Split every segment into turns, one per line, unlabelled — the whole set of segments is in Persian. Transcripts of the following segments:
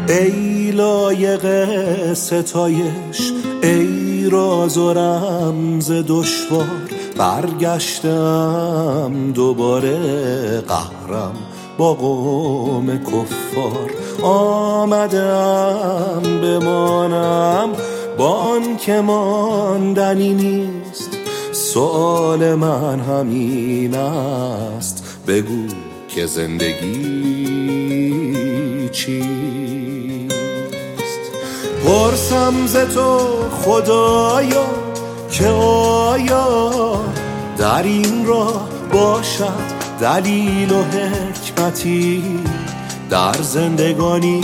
ای لایق ستایش، ای راز و رمز دشوار، برگشتم دوباره قهرم با قوم کفار. آمدم بمانم با آن که ماندنی نیست، سؤال من همین است، بگو که زندگی چیست؟ پرسم ز تو خدایا که آیا در این راه باشد دلیل و حکمتی در زندگانی،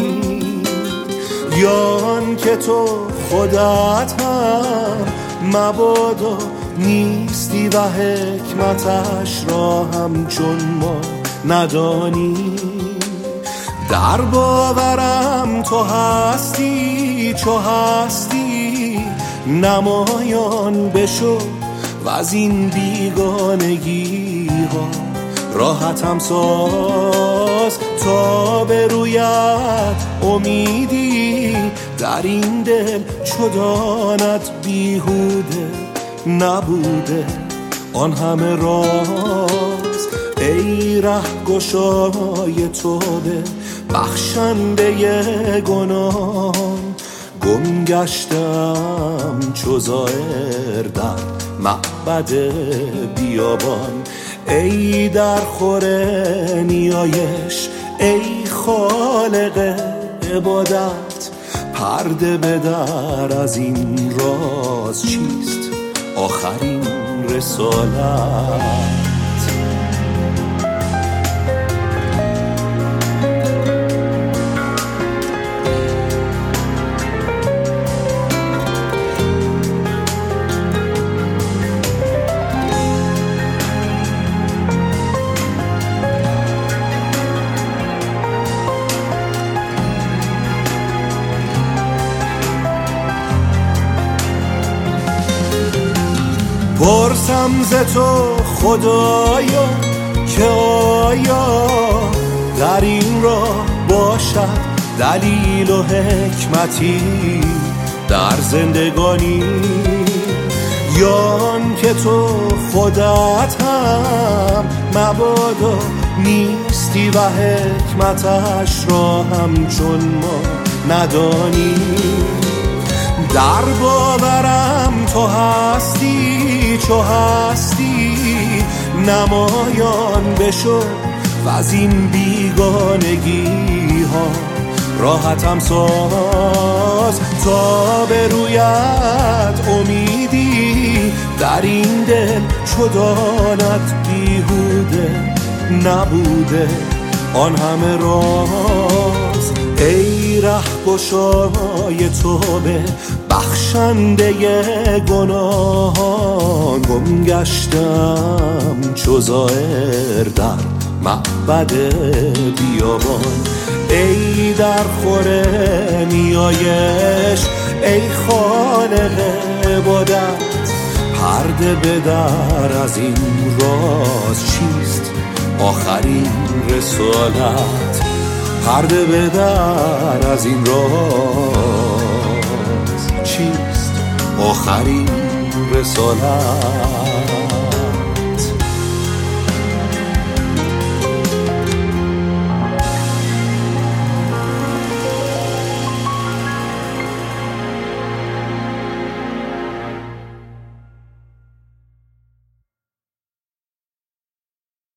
یا آن که تو خودت هم مبادا نیستی و حکمتش را همچون ما ندانی. در باورم تو هستی، چو هستی نمایان بشو و از این بیگانگی ها راحتم ساز، تا به رویت امیدی در این دل چو داند بیهوده نبوده آن همه راز. ای رهگشای توبه بخشنده گناهان، گم گشتم چو زائر در معبد بیابان. ای در خور نیایش، ای خالق عبادت، پرده بدر از این راز چیست آخرین رسالت؟ پرسم ز تو خدایا که آیا در این راه باشد دلیل و حکمتی در زندگانی، یا آن که تو خودت هم مبادا نیستی و حکمتش را همچون ما ندانی. در باورم تو هستی، چو هستی نمایان بشو و از این بیگانگی ها راحتم ساز، تا به رویت امیدی در این دل چو داند بیهوده نبوده آن همه راز. ای رهگشای توبه بخشنده گناهان، گم گشتم چو زائر در معبد بیابان. ای در خور نیایش، ای خالق عبادت، پرده بدر از این راز چیست آخرین رسالت؟ پرده بدر از این راز چیست آخرین رسالت؟